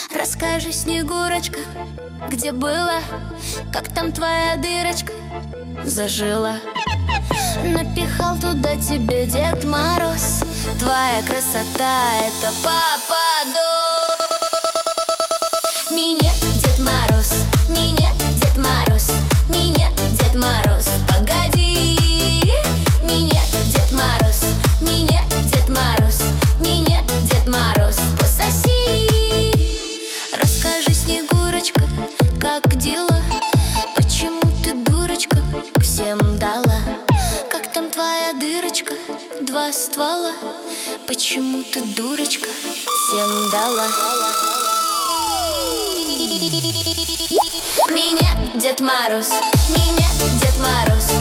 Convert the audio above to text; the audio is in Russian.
Расскажи, Снегурочка, где была, как там твоя дырочка зажила. Напихал туда тебе Дед Мороз, твоя красота — это попадос. Минет, Дед Мороз, минет, Дед Мороз, минет, Дед Мороз, погоди. Минет, Дед Мороз, минет, Дед Мороз, минет, Дед Мороз, пососи. Расскажи, Снегурочка, как дела? Почему ты, дурочка, всем дала? Как там твоя дырочка, два ствола? Почему ты, дурочка, всем дала? Меня, Дед Мороз, меня, Дед Мороз,